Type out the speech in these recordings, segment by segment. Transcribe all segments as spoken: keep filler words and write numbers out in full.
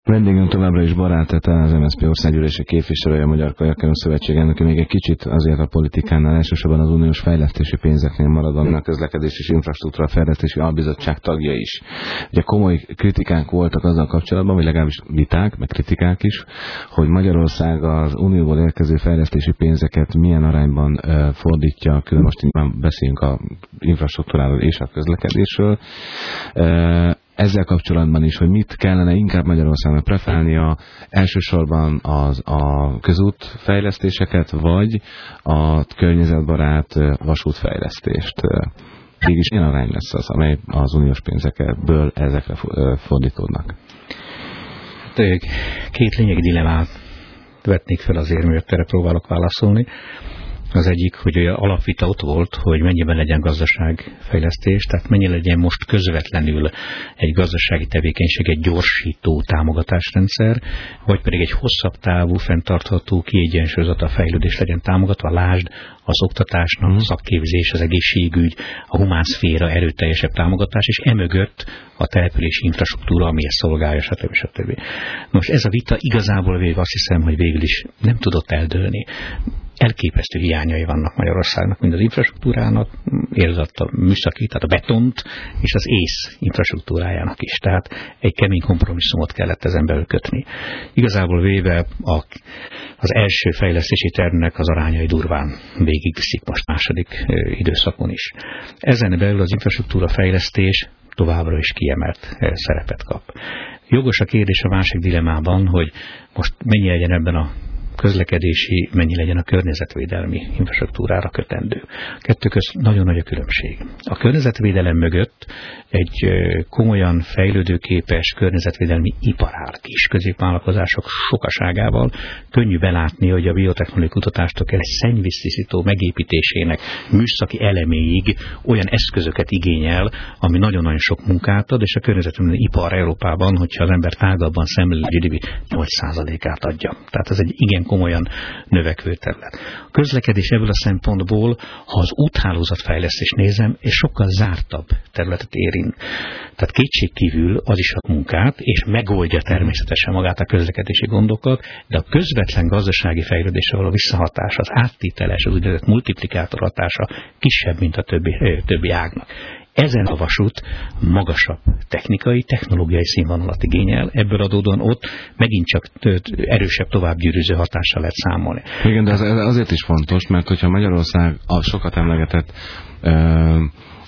Vendégünk továbbra is Barát Ete, az em es zé pé országgyűlési képviselője, a Magyar Kajakkenő Szövetség elnöke. Még egy kicsit azért a politikánál, elsősorban az uniós fejlesztési pénzeknél maradva, a közlekedés és infrastruktúra fejlesztési albizottság tagja is. Ugye komoly kritikánk voltak azzal kapcsolatban, vagy legalábbis viták, meg kritikák is, hogy Magyarország az unióból érkező fejlesztési pénzeket milyen arányban uh, fordítja, külön most már beszélünk a infrastruktúráról és a közlekedésről. Uh, Ezzel kapcsolatban is, hogy mit kellene inkább Magyarországnak preferálnia, elsősorban az a közútfejlesztéseket, vagy a környezetbarát vasútfejlesztést. Mégis milyen arány lesz az, amely az uniós pénzekből ezekre fordítódnak? Két lényegi dilemmát vetnék fel azért, miért erre próbálok válaszolni. Az egyik, hogy olyan alapvita ott volt, hogy mennyiben legyen gazdaságfejlesztés, tehát mennyi legyen most közvetlenül egy gazdasági tevékenység, egy gyorsító támogatásrendszer, vagy pedig egy hosszabb távú, fenntartható, kiegyensúlyozott a fejlődés legyen támogatva, lásd az oktatásnak, a szakképzés, az egészségügy, a humánszféra erőteljesebb támogatás, és emögött a települési infrastruktúra, ami ezt szolgálja, stb. stb. Most ez a vita igazából végül azt hiszem, hogy végül is nem tudott eldőlni. Elképesztő hiányai vannak Magyarországnak, mind az infrastruktúrának, érzett a műszaki, tehát a betont, és az ész infrastruktúrájának is. Tehát egy kemény kompromisszumot kellett ezen belül kötni. Igazából véve a, az első fejlesztési tervnek az arányai durván végigviszik most második időszakon is. Ezen belül az infrastruktúra fejlesztés továbbra is kiemelt szerepet kap. Jogos a kérdés a másik dilemmában, hogy most mennyi legyen ebben a közlekedési, mennyi legyen a környezetvédelmi infrastruktúrára kötendő. Kettő közt nagyon nagy a különbség. A környezetvédelem mögött egy komolyan fejlődőképes környezetvédelmi ipar áll, kis középvállalkozások sokaságával. Könnyű belátni, hogy a biotechnológiai kutatástól kell egy szennyvíztisztító megépítésének műszaki eleméig olyan eszközöket igényel, ami nagyon-nagyon sok munkát ad, és a környezetvédelmi ipar Európában, hogyha az ember tágabban szemléli, a gé dé pé nyolc százalékát adja. Tehát ez egy igen komolyan növekvő terület. A közlekedés ebből a szempontból, ha az úthálózatfejlesztést nézem, és sokkal zártabb területet érint. Tehát kétségkívül az is a munkát, és megoldja természetesen magát a közlekedési gondokat, de a közvetlen gazdasági fejlődésre való visszahatás, az áttételes, az úgynevezett multiplikátor hatása kisebb, mint a többi, többi ágnak. Ezen a vasút magasabb technikai, technológiai színvonalat igényel, ebből adódóan ott megint csak erősebb továbbgyűrűző hatással lehet számolni. Igen, de ez azért is fontos, mert hogyha Magyarország a sokat emlegetett uh,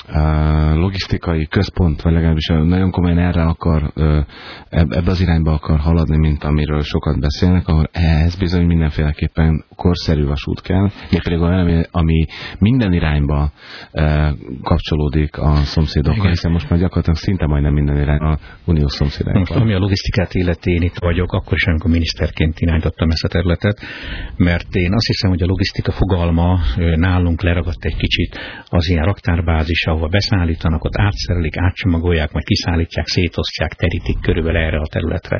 uh, logisztikai központ, vagy legalábbis nagyon komolyan erre akar, uh, ebbe az irányba akar haladni, mint amiről sokat beszélnek, ahol ehhez bizony mindenféleképpen korszerű vasút kell, még pedig olyan, ami minden irányba uh, kapcsolódik a szomszédokkal, hiszen most már gyakorlatilag szinte majdnem minden irányba a uniós szomszédokkal. Most, ami a logisztikát illeti, én itt vagyok, akkor is, amikor miniszterként irányítottam ezt a területet, mert én azt hiszem, hogy a logisztika fogalma nálunk leragadt egy kicsit az ilyen raktárbázis, ahova beszállítanak, ott átszerelik, átcsomagolják, majd kiszállítják, szétosztják, terítik körülbelül erre a területre.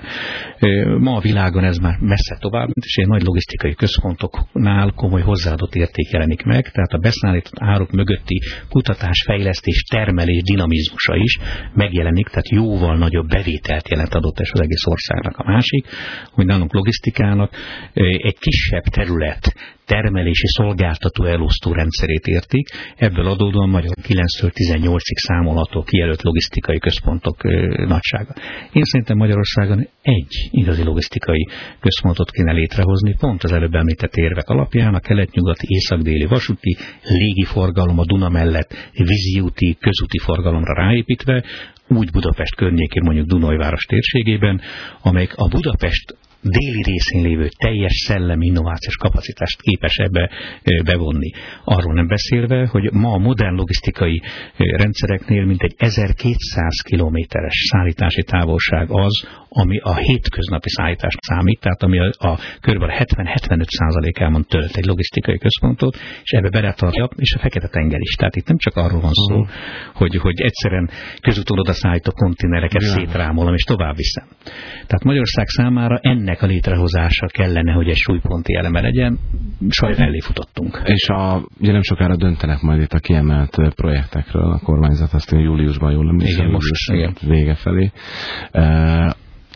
Ma a világon ez már messze tovább, és egy nagy logisztikai központoknál komoly hozzáadott érték jelenik meg, tehát a beszállított áruk mögötti kutatás, fejlesztés, termelés dinamizmusa is megjelenik, tehát jóval nagyobb bevételt jelent adott és az egész országnak. A másik, hogy nálunk logisztikának egy kisebb terület termelési szolgáltató elosztó rendszerét értik, ebből adódóan magyar kilenctől tizennyolcig számolható kijelölt logisztikai központok nagysága. Én szerintem Magyarországon egy igazi logisztikai központot kéne létrehozni, pont az előbb említett érvek alapján, a kelet-nyugati, észak-déli vasúti, légiforgalom a Duna mellett, víziúti, közúti forgalomra ráépítve, úgy Budapest környékén, mondjuk Dunajváros térségében, amelyik a Budapest déli részén lévő teljes szellemi innovációs kapacitást képes ebbe bevonni. Arról nem beszélve, hogy ma a modern logisztikai rendszereknél mintegy ezerkétszáz kilométeres szállítási távolság az, ami a hétköznapi szállítást számít, tehát ami a, a kb. hetven-hetvenöt százalékában tölt egy logisztikai központot, és ebbe beletartja, és a Fekete-tenger is. Tehát itt nem csak arról van szó, uh-huh. hogy, hogy egyszerűen közúton oda szállító konténereket yeah. szétrámolom, és tovább viszem. Tehát Magyarország számára ennek a létrehozása kellene, hogy egy súlyponti eleme legyen, sajnos elé futottunk. És a, ugye nem sokára döntenek majd itt a kiemelt projektekről a kormányzat, azt én júliusban jól emlékszem, igen, most vége felé. Uh,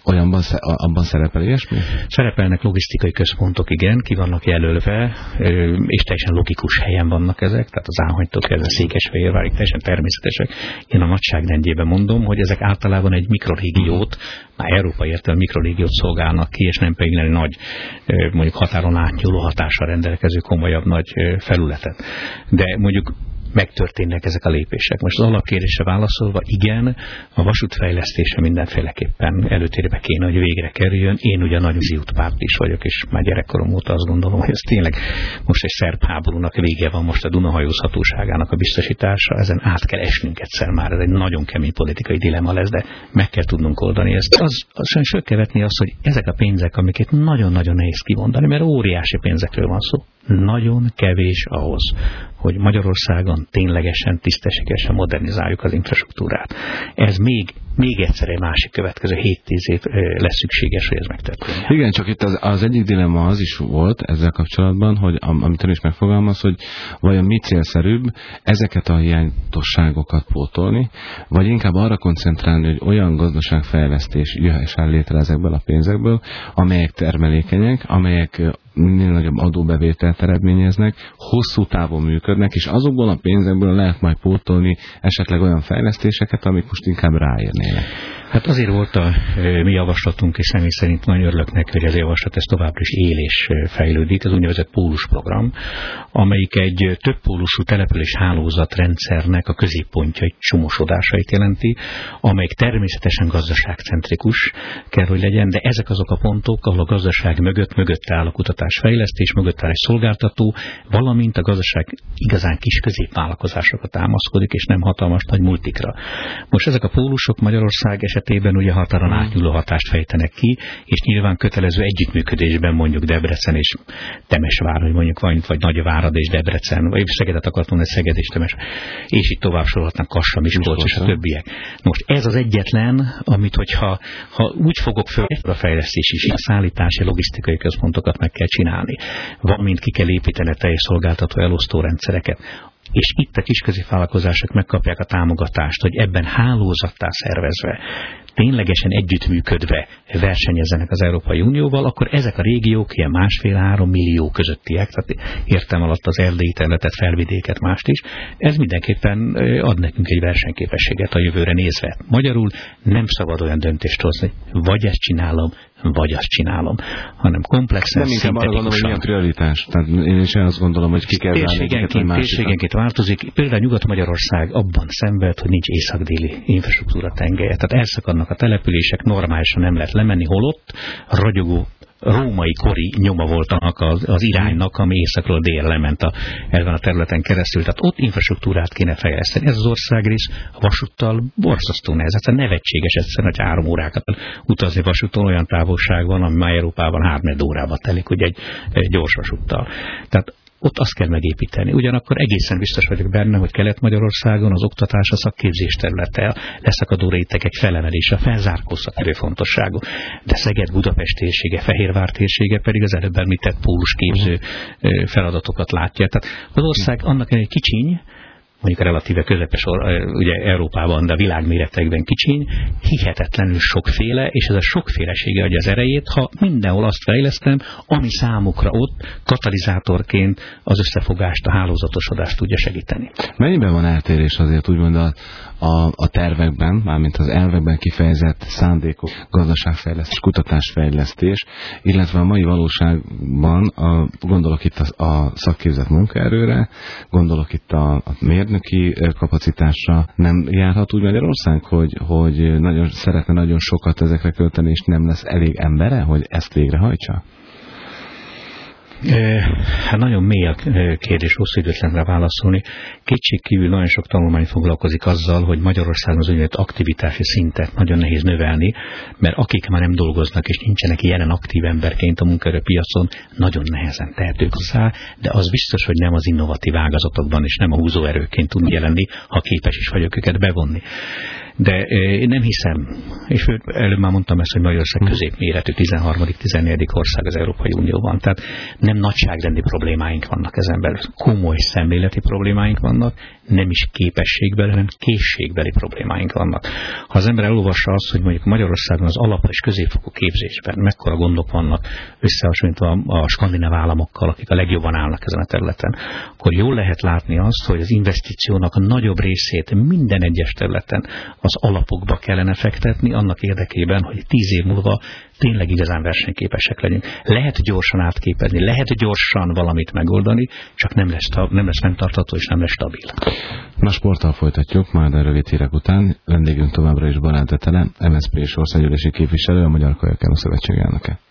Olyanban abban szerepel ilyesmi? Szerepelnek logisztikai központok, igen, ki vannak jelölve, és teljesen logikus helyen vannak ezek, tehát az Áhonytól kezdve Székesfehérvárig teljesen természetesek. Én a nagyságrendjében mondom, hogy ezek általában egy mikrorégiót, már európai értelemben mikrorégiót szolgálnak ki, és nem pedig nagy, mondjuk határon átnyúló hatással rendelkező komolyabb nagy felületet. De mondjuk megtörténnek ezek a lépések. Most az alapkérdésre válaszolva, igen, a vasútfejlesztése mindenféleképpen előtérbe kéne, hogy végre kerüljön. Én ugye nagy víziútpárt is vagyok, és már gyerekkorom óta azt gondolom, hogy ez tényleg most egy szerb háborúnak vége van, most a Duna hajózhatóságának a biztosítása, ezen át kell esnünk egyszer már, ez egy nagyon kemény politikai dilemma lesz, de meg kell tudnunk oldani ezt. Az, az sem sök kell vetni azt, hogy ezek a pénzek, amiket nagyon-nagyon nehéz kimondani, mert óriási pénzekről van szó. Nagyon kevés ahhoz, hogy Magyarországon ténylegesen, tisztességesen modernizáljuk az infrastruktúrát. Ez még, még egyszer egy másik következő hét-tíz év lesz szükséges, hogy ez megtörténjen. Igen, csak itt az, az egyik dilemma az is volt ezzel kapcsolatban, hogy amit ön is megfogalmaz, hogy vajon mi célszerűbb ezeket a hiányosságokat pótolni, vagy inkább arra koncentrálni, hogy olyan gazdaságfejlesztés jöhessen létre ezekből a pénzekből, amelyek termelékenyek, amelyek minél nagyobb adóbevételt eredményeznek, hosszú távon működnek, és azokból a pénzekből lehet majd pótolni esetleg olyan fejlesztéseket, amik most inkább ráérnének. Hát azért volt a mi javaslatunk, és személy szerint nagyon örülök neki, hogy ez a javaslat ez továbbra is él és fejlődik, az úgynevezett pólusprogram, amelyik egy többpólusú település hálózatrendszernek a középpontja, egy csomósodásait jelenti, amelyik természetesen gazdaságcentrikus kell, hogy legyen, de ezek azok a pontok, ahol a gazdaság mögött, mögött áll a kutatásfejlesztés, mögött áll egy szolgáltató, valamint a gazdaság igazán kis középvállalkozásokra támaszkodik, és nem hatalmas nagy multikra. Most ezek a pólusok Magyarország esetében ugye határon átnyúló hatást fejtenek ki, és nyilván kötelező együttműködésben mondjuk Debrecen és Temesvár, hogy mondjuk vagy, vagy Nagyvárad és Debrecen, vagy Szegedet akartam mondani, Szeged és Temes, és itt tovább sorolhatnak Kassa, Miskolc és a többiek. Most ez az egyetlen, amit hogyha ha úgy fogok föl, a fejlesztés is, a szállítási, logisztikai központokat meg kell csinálni, valamint ki kell építeni a teljes szolgáltató elosztó rendszereket. És itt a kisközépvállalkozások megkapják a támogatást, hogy ebben hálózattá szervezve, ténylegesen együttműködve versenyezzenek az Európai Unióval, akkor ezek a régiók ilyen másfél-három millió közöttiek, tehát értem alatt az erdélyi területet, felvidéket, mást is, ez mindenképpen ad nekünk egy versenyképességet a jövőre nézve. Magyarul nem szabad olyan döntést hozni, vagy ezt csinálom, vagy azt csinálom, hanem komplexen, nem inkább arra gondolom, hogy milyen prioritás. Tehát én is azt gondolom, hogy ki kell válni. Térségenként változik. Például Nyugat-Magyarország abban szenved, hogy nincs észak-déli infrastruktúra tengelye. Tehát elszakadnak a települések, normálisan nem lehet lemenni, holott ragyogó római kori nyoma volt az, az iránynak, ami északról délre lement a, ezen a területen keresztül. Tehát ott infrastruktúrát kéne fejleszteni. Ez az országrész vasúttal borzasztó nehéz. Hát nevetséges egyszerűen, hogy három órákat utazni vasúton, olyan távolság van, ami már Európában három órába telik, ugye egy, egy gyors vasúttal. Tehát ott azt kell megépíteni. Ugyanakkor egészen biztos vagyok benne, hogy Kelet-Magyarországon az oktatás, a szakképzés területe, leszakadó rétegek felemelése, a felzárkóztató fontosságú. De Szeged-Budapest térsége, Fehérvár térsége pedig az előbb említett pólusképző feladatokat látja. Tehát az ország annak egy kicsiny, mondjuk relatíve közepes ugye Európában, de a világméretekben kicsiny, hihetetlenül sokféle, és ez a sokfélesége adja az erejét, ha mindenhol azt fejlesztem, ami számukra ott katalizátorként az összefogást, a hálózatosodást tudja segíteni. Mennyiben van eltérés azért úgymond a, a, a tervekben, mármint az elvekben kifejezett szándékok, gazdaságfejlesztés, kutatásfejlesztés, illetve a mai valóságban, a, gondolok itt a, a szakképzett munkaerőre, gondolok itt a, a mérnöki kapacitásra, nem járhat úgy Magyarország, hogy, hogy nagyon szeretne nagyon sokat ezekre költeni, és nem lesz elég embere, hogy ezt végrehajtsa? Hát nagyon mély a kérdés, hosszú időtlenre válaszolni. Kétségkívül nagyon sok tanulmány foglalkozik azzal, hogy Magyarországon az úgynevezett aktivitási szintet nagyon nehéz növelni, mert akik már nem dolgoznak és nincsenek jelen aktív emberként a munkaerőpiacon, nagyon nehezen tehetők hozzá, de az biztos, hogy nem az innovatív ágazatokban és nem a húzóerőként tud jelenni, ha képes is vagyok őket bevonni. De én nem hiszem, és előbb már mondtam ezt, hogy Magyarország középméretű tizenharmadik tizennegyedik ország az Európai Unióban. Tehát nem nagyságrendi problémáink vannak ezen belül. Komoly szemléleti problémáink vannak, nem is képességbeli, hanem készségbeli problémáink vannak. Ha az ember elolvassa azt, hogy mondjuk Magyarországon az alap- és középfokú képzésben mekkora gondok vannak összehasonlítva a skandináv államokkal, akik a legjobban állnak ezen a területen, akkor jól lehet látni azt, hogy az investíciónak a nagyobb részét minden egyes területen az alapokba kellene fektetni, annak érdekében, hogy tíz év múlva tényleg igazán versenyképesek legyünk. Lehet gyorsan átképezni, lehet gyorsan valamit megoldani, csak nem lesz, nem lesz fenntartható és nem lesz stabil. Na, sporttal folytatjuk, már a rövid hírek után. Vendégünk továbbra is Barát Etele, em es zé pé és országgyűlési képviselő, a Magyar Kajakkenus Szövetség elnöke.